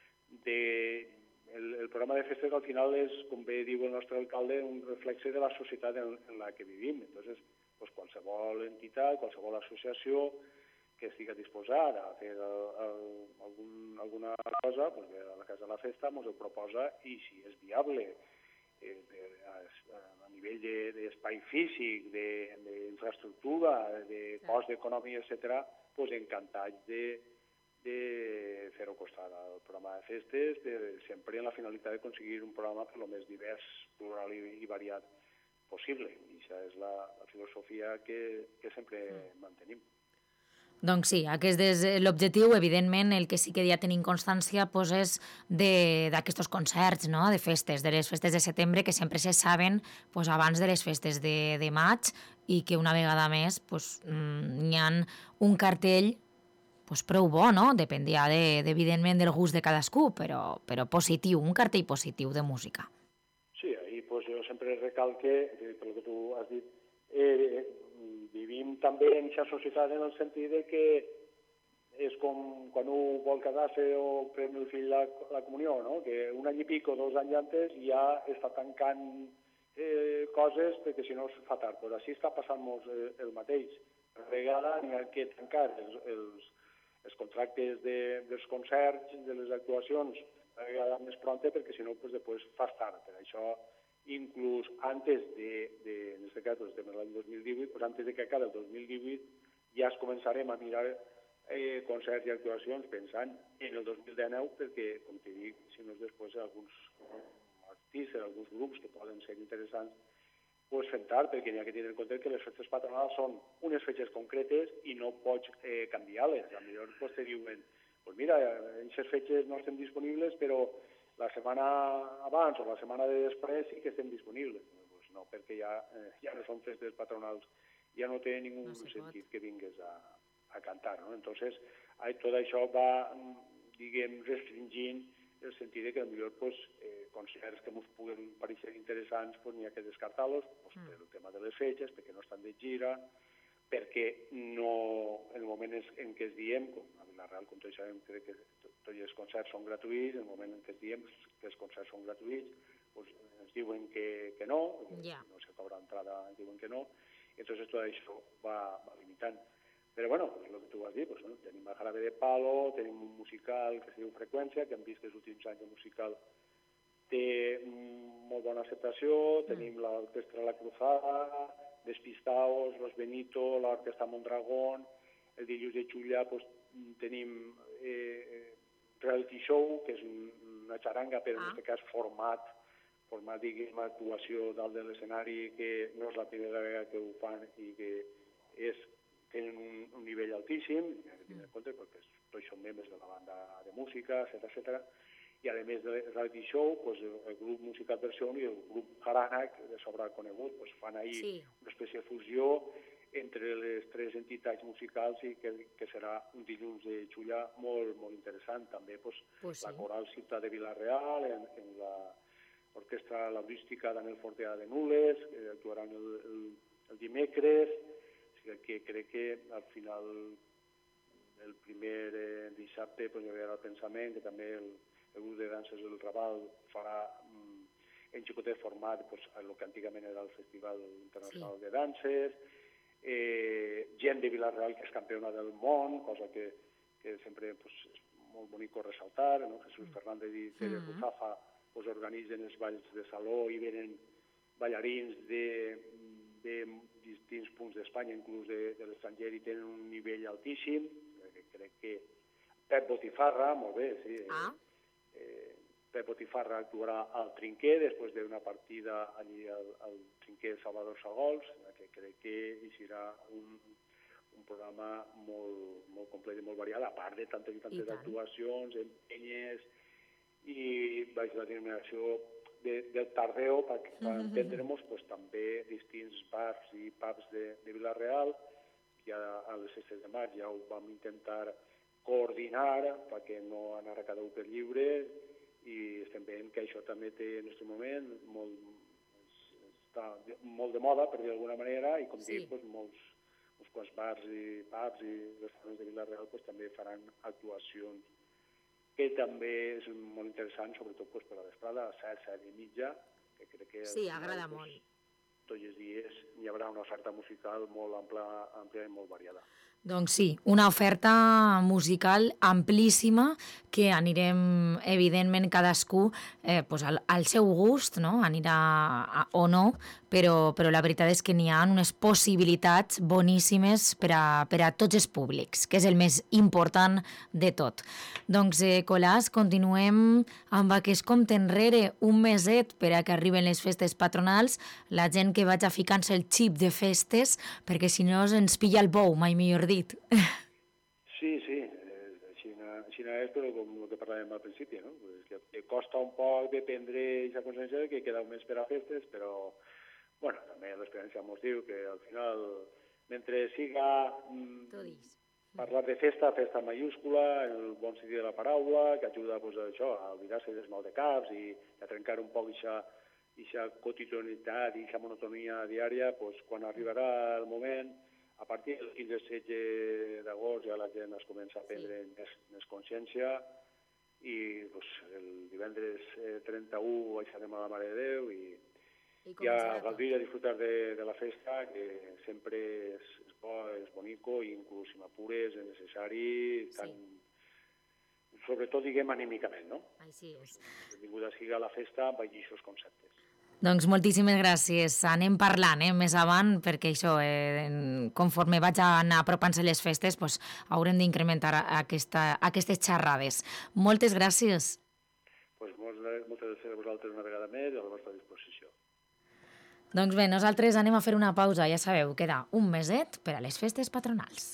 el programa de festes al final és, com bé diu el nostre alcalde, un reflexe de la societat en la que vivim. Entonces, pues, qualsevol entitat, qualsevol associació que estigui disposada a fer alguna cosa, pues, a la Casa de la Festa ens ho proposa i si és viable a nivell d'espai físic, d'infraestructura, de cost d'economia, etc., pues encantats de fer-ho costar al programa de festes, sempre amb la finalitat d'aconseguir un programa per lo més divers, plural i variat possible. I això és la filosofia que sempre mantenim. Doncs sí, aquest és l'objectiu. Evidentment, el que sí que ja tenim constància pues, és d'aquests concerts, no? De festes, de les festes de setembre, que sempre se saben pues, abans de les festes de maig i que una vegada més pues, hi ha un cartell pues, prou bo, no? Depèn ja, evidentment, del gust de cadascú, però positiu, un cartell positiu de música. Sí, ahir pues, jo sempre recalque, per el que tu has dit, vivim també en aquesta societat en el sentit que és com quan un vol casar-se o prendre el fill la comunió, no? Que un any i pic o 2 anys antes ja està tancant coses perquè si no es fa tard. Però així està passant-nos el mateix. A vegada n'hi ha que tancar els contractes dels concerts, de les actuacions, a vegada més prompte perquè si no pues, després fas tard. Per això inclús antes en este cas estem en l'any 2018, pues antes de que acabi el 2018 ja començarem a mirar concerts i actuacions pensant en el 2019 perquè, com te dic, si no és després alguns artistes, alguns grups que poden ser interessants, pues fem tard, perquè n'hi ha que tenir en compte que les festes patronals són unes fetges concretes i no pots canviar-les. A millor pues, te diuen, pues mira, aquestes fetges no estem disponibles, però la setmana abans o la setmana de després sí que estem disponibles. Pues no, perquè ja no són festes patronals, ja no té ningú sentit que vingues a cantar, no? Entonces, tot això va, diguem, restringint el sentit que potser pues, concerts que ens puguen parecer interessants pues, n'hi ha que descartar-los pues, per el tema de les fetges, perquè no estan de gira, perquè no, en el moment en què es diem, a Vilareal, com tots sabem, crec que tots els concerts són gratuïts, en el moment en què es diem que els concerts són gratuïts, doncs ens diuen que no, no se cobra entrada, ens diuen que no, i entonces tot això va limitant. Però bueno, el que tu has dit, pues, bueno, tenim a Jarabe de Palo, tenim un musical que es diu Freqüència, que hem vist que els últims anys el musical té molt bona acceptació, tenim l'Orquestra La Cruzada, Despistaos, Los Benito, l'Orquestra Mondragón. El dilluns de Xulla tenim reality show, que és una xaranga, però en aquest cas format, diguem, actuació dalt de l'escenari, que no és la primera vegada que ho fan i que tenen un nivell altíssim, en compte, perquè tots són membres de la banda de música, etc. I a més del reality show, el grup Musical Versió i el grup Haranac, de sobre conegut, fan ahir una espècie de fusió entre les tres entitats musicals i que serà un dilluns de Xulla molt, molt interessant. També la Coral Ciutat de Vila-real, en l'Orquestra Laurística Daniel Fortea de Nules, que actuaran el dimecres, que crec que al final el primer dissabte hi haurà el Pensament, que també el grup de danses del Raval farà en xicotet format el que antigament era el Festival Internacional de Danses, gent de Vila-real que és campiona del món, cosa que sempre és molt bonic ressaltar, Jesús Fernández i Tere Ruzafa organitzen els balls de saló i venen ballarins de distints punts d'Espanya, inclús de l'estranger, i tenen un nivell altíssim. Crec que Pep Botifarra, molt bé, sí. Pep Botifarra actuarà al Trinquer després d'una partida allí al Trinquer Salvador Sagols, que crec que hi serà un programa molt complet i molt variat, a part de tantes i tantes actuacions, empenyes, i vaig la denominació del Tardeo, per entendre'ns, també distints bars i pubs de Vila-real. Ja a les festes de maig ja ho vam intentar coordinar perquè no anara cada un per lliure, i estem veient que això també té en aquest moment està molt de moda, per dir d'alguna manera, i com dic, molts quants bars i pubs i restaurants de Vila-real també faran actuacions que també és molt interessant, sobretot per la vesprada, a 7:30, que crec que agrada molt. Tots els dies hi haurà una oferta musical molt àmplia i molt variada. Doncs sí, una oferta musical amplíssima que anirem, evidentment, cadascú al seu gust, anirà o no, però la veritat és que n'hi ha unes possibilitats boníssimes per a tots els públics, que és el més important de tot. Doncs, Colàs, continuem amb aquest compte enrere, un meset per a que arriben les festes patronals, la gent que vaig a ficar-se el xip de festes, perquè si no ens pilla el bou, mai millor dit. Sí, així és, però com el que parlàvem al principi, que costa un poc de prendre aquesta consciència que queda un mes per a festes, però també l'experiència ens diu que al final, mentre siga parlar de festa mayúscula, en el bon sentit de la paraula, que ajuda a oblidar-se dels maldecaps i a trencar un poc aquesta quotidianitat i aquesta monotonia diària, quan arribarà el moment, a partir del 15-16 d'agost ja la gent es comença a prendre més consciència, i el divendres 31 baixarem a la Mare de Déu i a gaudir i a disfrutar de la festa, que sempre és bo, és bonico, i inclús si m'apures és necessari, sobretot, diguem, anímicament, no? Així és. Benvinguda sigui a la festa amb aquests conceptes. Doncs moltíssimes gràcies. Anem parlant més avant, perquè això, conforme vaig anar apropant-se les festes, haurem d'incrementar aquestes xerrades. Moltes gràcies. Moltes gràcies a vosaltres una vegada més i a la vostra disposició. Doncs bé, nosaltres anem a fer una pausa, ja sabeu, queda un meset per a les festes patronals.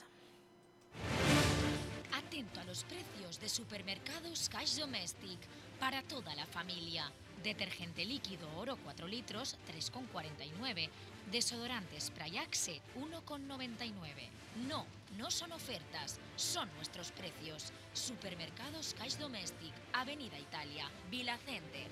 Atento a los precios de Supermercados Cash Domestic para toda la familia. Detergente líquido Oro 4 litros, 3,49. Desodorante Sprayaxe, 1,99. No son ofertas, son nuestros precios. Supermercados Cash Domestic, Avenida Italia, Vila Center.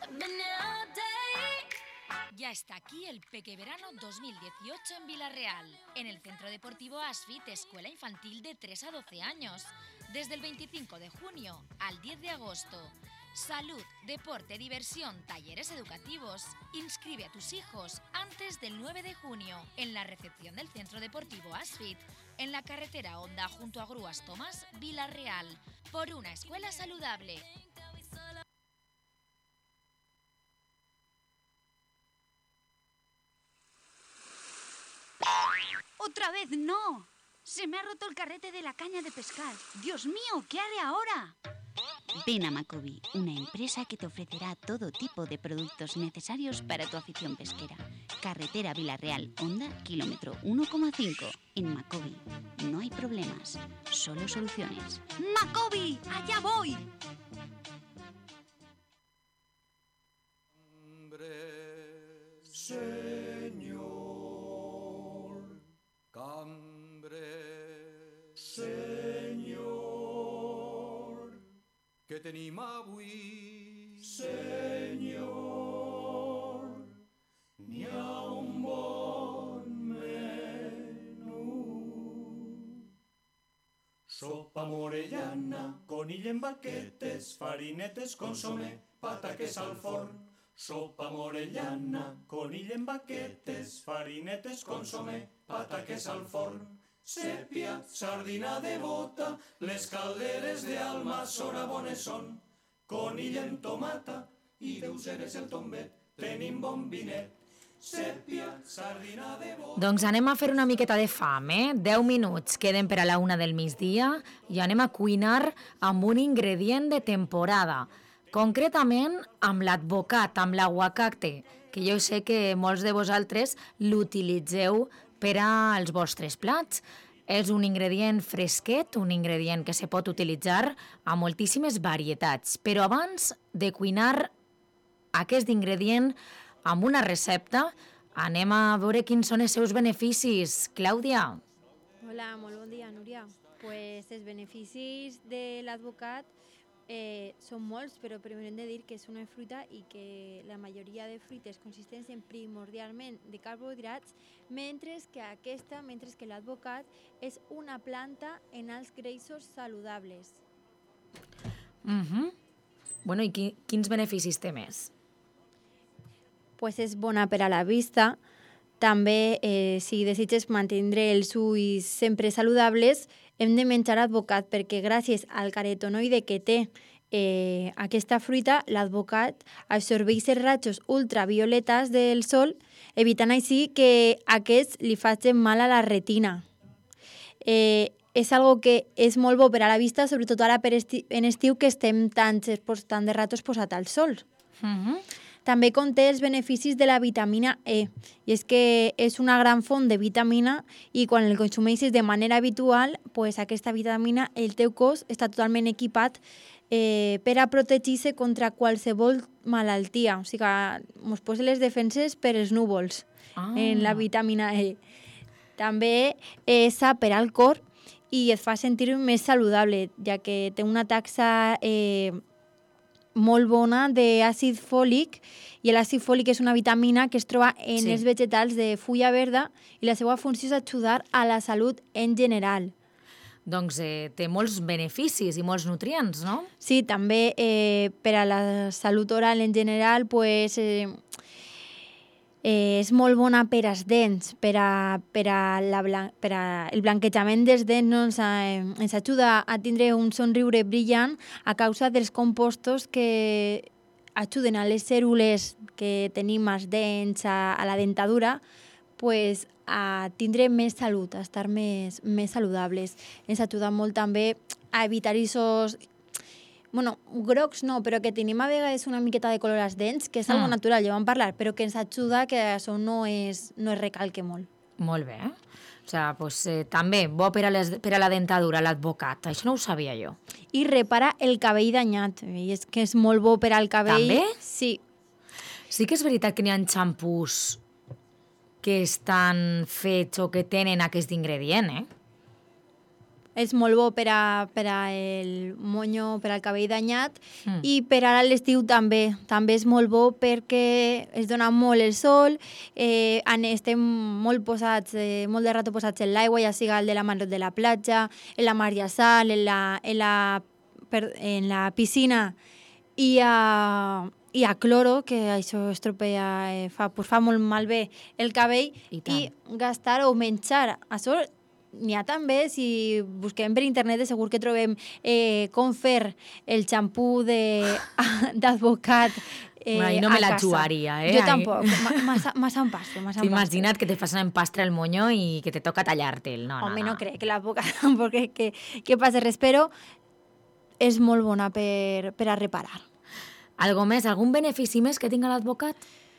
Ya está aquí el Pequeverano 2018 en Vila-real, en el Centro Deportivo Asfit, escuela infantil de 3 a 12 años, desde el 25 de junio al 10 de agosto. Salud, deporte, diversión, talleres educativos. Inscribe a tus hijos antes del 9 de junio en la recepción del Centro Deportivo Asfit, en la carretera Honda junto a Grúas Tomás, Vila-real, por una escuela saludable. ¡Otra vez no! Se me ha roto el carrete de la caña de pescar. ¡Dios mío! ¿Qué haré ahora? Ven a Macobi, una empresa que te ofrecerá todo tipo de productos necesarios para tu afición pesquera. Carretera Villarreal, Honda, kilómetro 1,5. En Macobi no hay problemas, solo soluciones. ¡Macobi! ¡Allá voy! Señor, cambre, Señor, que tenim avui, Senyor, n'hi ha un bon menú. Sopa morellana, conill en baquetes, farinetes, consomé, pataques al forn. Sopa morellana, conill en baquetes, farinetes, consomé, pataques al forn. Sèpia, sardina de bota, les calderes d'Almassora bones són. Conill en tomata i deuseres el tombet, tenim bon vinet. Sèpia, sardina de bota... Doncs anem a fer una miqueta de fam, 10 minuts queden per a la 1 del migdia i anem a cuinar amb un ingredient de temporada. Concretament amb l'advocat, amb l'aguacate, que jo sé que molts de vosaltres l'utilitzeu per als vostres plats. És un ingredient fresquet, un ingredient que se pot utilitzar a moltíssimes varietats. Però abans de cuinar aquest ingredient amb una recepta, anem a veure quins són els seus beneficis. Clàudia. Hola, molt bon dia, Núria. Pues els beneficis de l'advocat són molts, però primer hem de dir que és una fruita i que la majoria de fruites consisteixen primordialment de carbohidrats, mentre que l'advocat és una planta en alts greixos saludables. Bueno, i quins beneficis té més? Pues és bona per a la vista. També, si desitges mantenir els ulls sempre saludables, hem de menjar advocat perquè gràcies al carotenoide que té aquesta fruita, l'advocat absorbeix els rajos ultravioletes del sol, evitant així que aquests li facin mal a la retina. És algo que és molt bo per a la vista, sobretot ara en estiu que estem tant de ratos posat al sol. També conté els beneficis de la vitamina E, i és que és una gran font de vitamina i quan el consumeixes de manera habitual, pues aquesta vitamina, el teu cos està totalment equipat per a protegir-se contra qualsevol malaltia. O sigui que ens posa les defenses per els núvols en la vitamina E. També és sa per al cor i et fa sentir més saludable, ja que té una taxa molt bona d'àcid fòlic, i l'àcid fòlic és una vitamina que es troba en els vegetals de fulla verda i la seva funció és ajudar a la salut en general. Doncs té molts beneficis i molts nutrients, no? Sí, també per a la salut oral en general pues, és molt bona per als dents, per a el blanquejament dels dents, ens ajuda a tindre un somriure brillant a causa dels compostos que ajuden a les cèl·lules que tenim als dents, a la dentadura, pues, a tindre més salut, a estar més saludables. Ens ajuda molt també a evitar aquests... Bueno, grocs no, però que tenim a vegades una miqueta de color als dents, que és algo natural, ja vam parlar, però que ens ajuda que això no es recalque molt. Molt bé. O sigui, pues, també bo per a la dentadura, l'advocat. Això no ho sabia jo. I repara el cabell danyat. I és que és molt bo per al cabell. També? Sí. Sí que és veritat que n'hi ha xampús que estan fets o que tenen aquest ingredient, És molt bo per a el monyo, per al cabell danyat, i per ara a l'estiu també. També és molt bo perquè es dona molt el sol, estem molt de rato posats en l'aigua, ja siga el de la mar de la platja, en la mar de sal, en la piscina, i a cloro, que això estropea, fa molt malbé el cabell, i gastar o menjar. Això n'hi ha també, si busquem per internet, de segur que trobem com fer el xampú d'advocat Ahí no me la jugaria, Jo tampoc, massa em passo. Imagina't que te passen en pastre el moño i que te toca tallar-te'l. Home, no crec que l'advocat tampoc que passi res, però és molt bona per a reparar. Algo més? Algun benefici més que tinga l'advocat?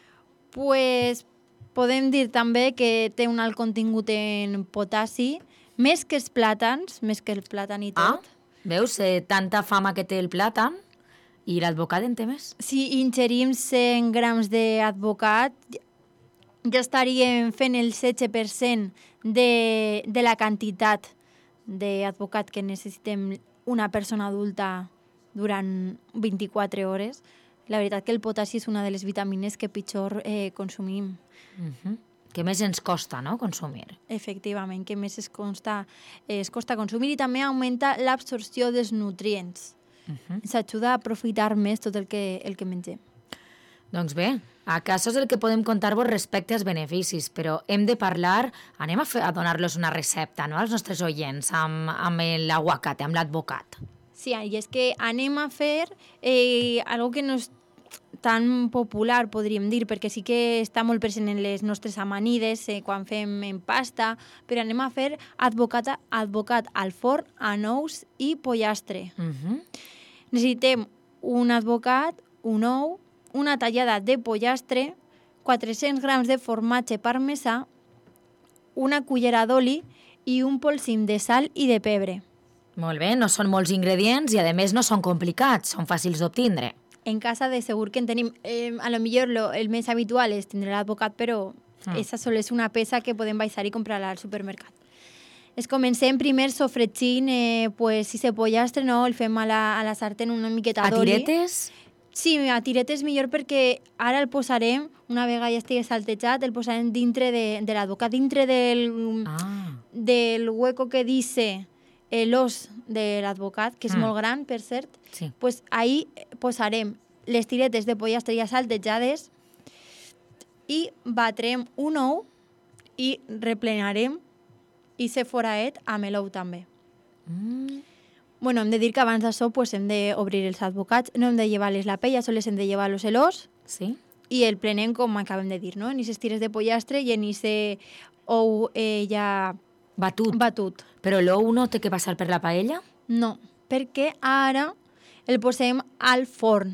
Pues podem dir també que té un alt contingut en potassi, més que els plàtans, més que el plàtan i tot. Veus? Tanta fama que té el plàtan i l'advocat en té més. Si ingerim 100 grams d'advocat, ja estaríem fent el 16% de la quantitat d'advocat que necessitem una persona adulta durant 24 hores. La veritat que el potassi és una de les vitamines que pitjor consumim. Que més ens costa, no?, consumir. Efectivament, que més es costa consumir i també augmenta l'absorció dels nutrients. Ens ajuda a aprofitar més tot el que mengem. Doncs bé, això és el que podem contar-vos respecte als beneficis, però hem de parlar, anem a donar-los una recepta, no?, als nostres oients, amb l'aguacate, amb l'advocat. Sí, i és que anem a fer algo que no és tan popular, podríem dir, perquè sí que està molt present en les nostres amanides, quan fem en pasta, però anem a fer advocat al forn amb ous i pollastre. Necessitem un advocat, un ou, una tallada de pollastre, 400 grams de formatge parmesà, una cullera d'oli i un polsim de sal i de pebre. Molt bé, no són molts ingredients i, a més, no són complicats, són fàcils d'obtindre. En casa de segur que en tenim. A lo millor el més habitual és tindre l'advocat, però esa sol és una peça que podem baixar i comprar-la al supermercat. Comencem primer sofregint ese pollastre, no? El fem a la sartén una miqueta d'oli. A tiretes? Sí, a tiretes millor perquè ara el posarem, una vegada ja estigui saltejat, el posarem dintre de l'advocat, dintre del hueco que dice l'os de l'advocat, que és molt gran, per cert, pues ahí posarem les tiretes de pollastre ja saltejades i batrem un ou i replenarem i se foraet amb l'ou també. Bueno, hem de dir que abans d'això pues, hem d'obrir els advocats, no hem de llevar-les la pell, sols hem de llevar-los l'os i el plenem com acabem de dir, no? En aquestes tires de pollastre i en aquest ou ja batut. Però l'ou no té que passar per la paella? No, perquè ara el posem al forn.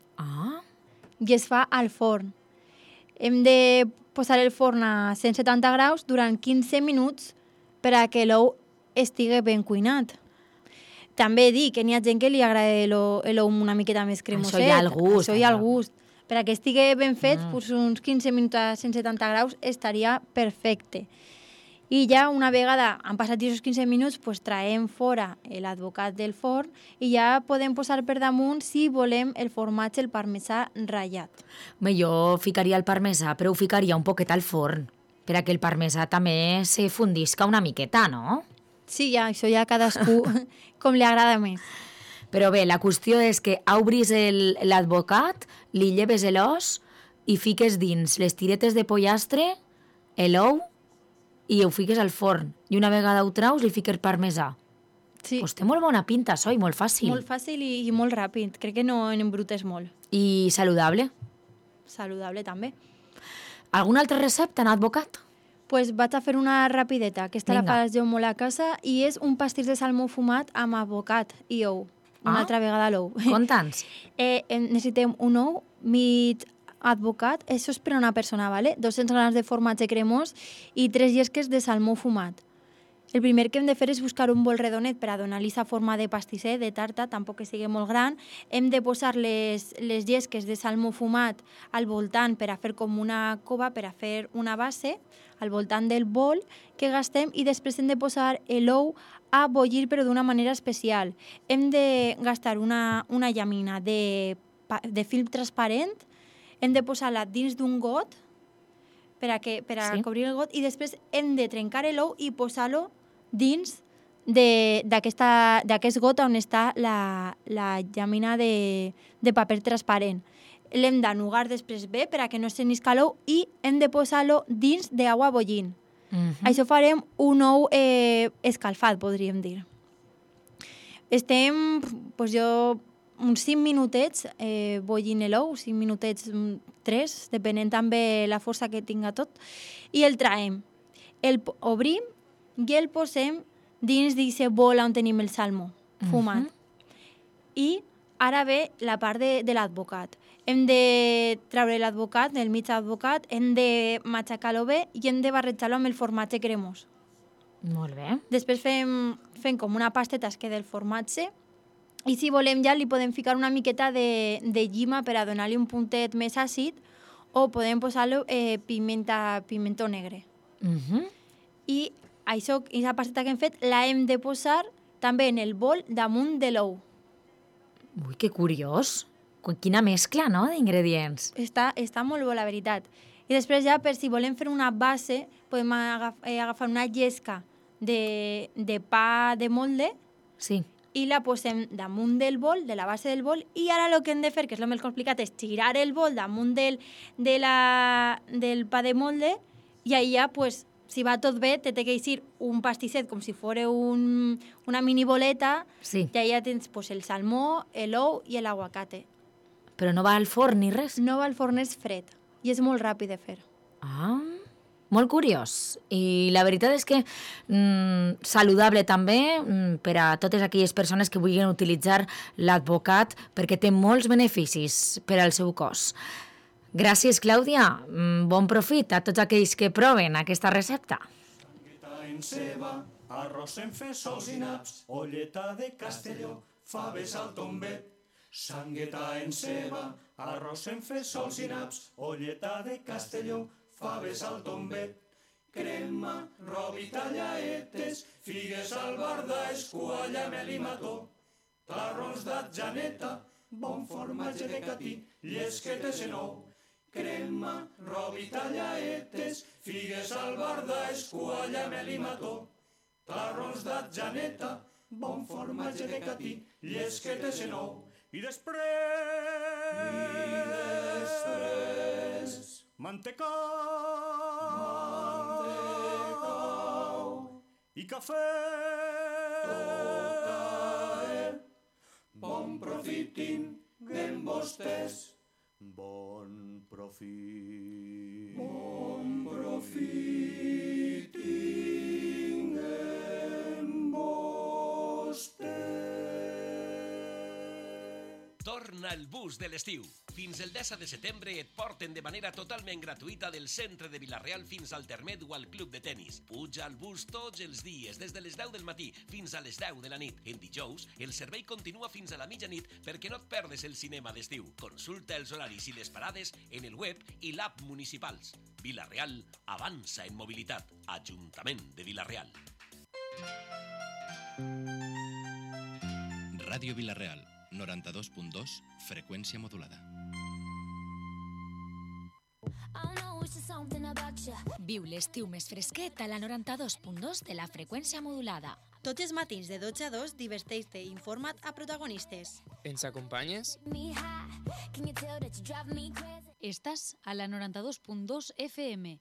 I es fa al forn. Hem de posar el forn a 170 graus durant 15 minuts per a que l'ou estigui ben cuinat. També dic que n'hi ha gent que li agrada l'ou una miqueta més cremoset. Això hi ha el gust. Això hi ha el gust. Per a que estigui ben fet, uns 15 minuts a 170 graus estaria perfecte. I ja una vegada han passat aquests 15 minuts, pues, traiem fora l'advocat del forn i ja podem posar per damunt, si volem, el formatge, el parmesà ratllat. Jo ficaria el parmesà, però ho ficaria un poquet al forn, per a que el parmesà també se fundisca una miqueta, no? Sí, ja, això ja cadascú com li agrada més. Però bé, la qüestió és que obris l'advocat, li lleves l'os i fiques dins les tiretes de pollastre, l'ou, i ho fiques al forn. I una vegada ho traus, li fiques parmesà. Sí. Pues té molt bona pinta, això, i molt fàcil. Molt fàcil i molt ràpid. Crec que no en embrutes molt. I saludable. Saludable, també. Alguna altra recepta en advocat? Pues vaig a fer una rapideta. Aquesta la fas jo molt a casa i és un pastís de salmó fumat amb advocat i ou. Una altra vegada l'ou. Conta'ns. Necessitem un ou, mig advocat, això és per a una persona, ¿vale? 200 grams de formatge cremós i 3 llesques de salmó fumat. El primer que hem de fer és buscar un bol redonet per a donar-li la forma de pastisser, de tarta, tampoc que sigui molt gran. Hem de posar les llesques de salmó fumat al voltant per a fer com una cova, per a fer una base, al voltant del bol que gastem, i després hem de posar l'ou a bullir, però d'una manera especial. Hem de gastar una llamina de film transparent, hem de posar-la dins d'un got per a cobrir el got, i després hem de trencar l'ou i posar-lo dins d'aquest got on està la llamina de paper transparent. L'hem d'anugar després bé per a que no se n'isca l'ou i hem de posar-lo dins d'aigua bullint. Això farem un ou escalfat, podríem dir. Jo uns 5 minutets bullint l'ou, 5 minutets 3, depenent també la força que tinga tot, i el traiem. El obrim i el posem dins d'aquest bol on tenim el salmó fumat. I ara ve la part de l'advocat. Hem de treure l'advocat, el mig advocat, hem de matxacar-lo bé i hem de barrejar-lo amb el formatge cremós. Molt bé. Després fem com una pasteta que del formatge i si volem ja li podem ficar una miqueta de llima per a donar-li un puntet més àcid o podem posar-lo pimentó negre. I això, aquesta pasteta que hem fet la hem de posar també en el bol damunt de l'ou. Ui, que curiós. Quina mescla, no?, d'ingredients. Està molt bo, la veritat. I després ja, per si volem fer una base, podem agafar una llesca de pa de molde i la posem damunt del bol, de la base del bol, i ara el que hem de fer, que és el més complicat, és girar el bol damunt del pa de molde i allà, pues, si va tot bé, te té que eixir un pastisset com si fos una mini boleta i allà tens pues, el salmó, l'ou i l'aguacate. Però no va al forn ni res? No va al forn, és fred i és molt ràpid de fer. Ah, molt curiós. I la veritat és que saludable també per a totes aquelles persones que vulguin utilitzar l'advocat perquè té molts beneficis per al seu cos. Gràcies, Clàudia. Bon profit a tots aquells que proven aquesta recepta. Sangueta en ceba, arròs en fesols i naps, olleta de Castelló, faves al tombet. Sangueta en ceba, arròs en fesols i naps, olleta de Castelló, faves al tombet. Crema, robi, tallaetes, figues al barda, escualla, mel i mató. Tarrons d'atjaneta, bon formatge de catí, llesquetes en ou. Crema, robi, tallaetes, figues al barda, escualla, mel i mató. Tarrons d'atjaneta, bon formatge de catí, llesquetes en ou. I després... Mantecau i cafè. Bon profit tinguem vostès. Bon profit. Bon profit tinguem vostès. Torna el bus de l'estiu. Fins el 10 de setembre et porten de manera totalment gratuïta del centre de Vila-real fins al Termet o al club de tennis. Puja al bus tots els dies, des de les 10 del matí fins a les 10 de la nit. En dijous, el servei continua fins a la mitjanit perquè no et perdes el cinema d'estiu. Consulta els horaris i les parades en el web i l'app municipals. Vila-real avança en mobilitat. Ajuntament de Vila-real. Ràdio Vila-real, 92.2, freqüència modulada. Viu l'estiu més fresquet a la 92.2 de la freqüència modulada. Tots els matins de 12 a 2 diverteix-te i informa't a protagonistes. Ens acompanyes? Estàs a la 92.2 FM.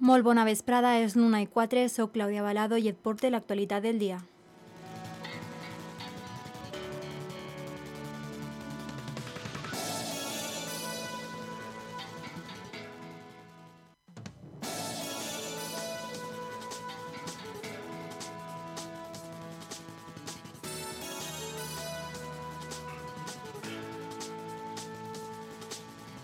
Molt bona vesprada, és l'1:04, soc Clàudia Balado i et porto l'actualitat del dia.